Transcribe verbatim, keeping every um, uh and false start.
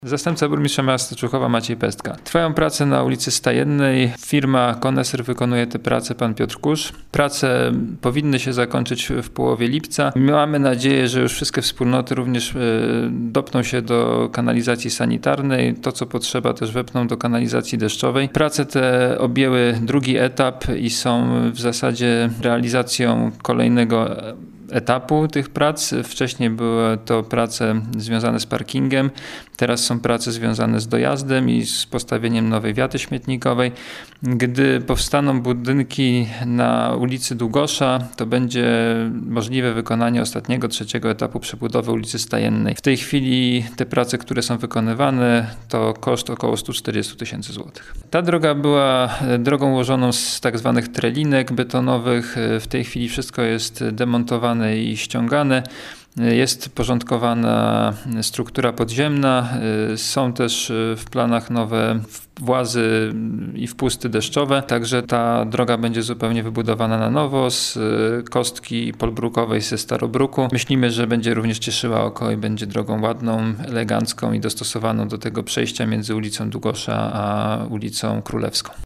Zastępca burmistrza miasta Człuchowa Maciej Pestka. Trwają prace na ulicy Stajennej. Firma Koneser wykonuje te prace, pan Piotr Kusz. Prace powinny się zakończyć w połowie lipca. Mamy nadzieję, że już wszystkie wspólnoty również dopną się do kanalizacji sanitarnej. To, co potrzeba, też wepną do kanalizacji deszczowej. Prace te objęły drugi etap i są w zasadzie realizacją kolejnego etapu tych prac. Wcześniej były to prace związane z parkingiem, teraz są prace związane z dojazdem i z postawieniem nowej wiaty śmietnikowej. Gdy powstaną budynki na ulicy Długosza, to będzie możliwe wykonanie ostatniego, trzeciego etapu przebudowy ulicy Stajennej. W tej chwili te prace, które są wykonywane, to koszt około sto czterdzieści tysięcy złotych. Ta droga była drogą ułożoną z tak zwanych trelinek betonowych. W tej chwili wszystko jest demontowane i ściągane. Jest porządkowana struktura podziemna. Są też w planach nowe włazy i wpusty deszczowe. Także ta droga będzie zupełnie wybudowana na nowo z kostki polbrukowej ze starobruku. Myślimy, że będzie również cieszyła oko i będzie drogą ładną, elegancką i dostosowaną do tego przejścia między ulicą Długosza a ulicą Królewską.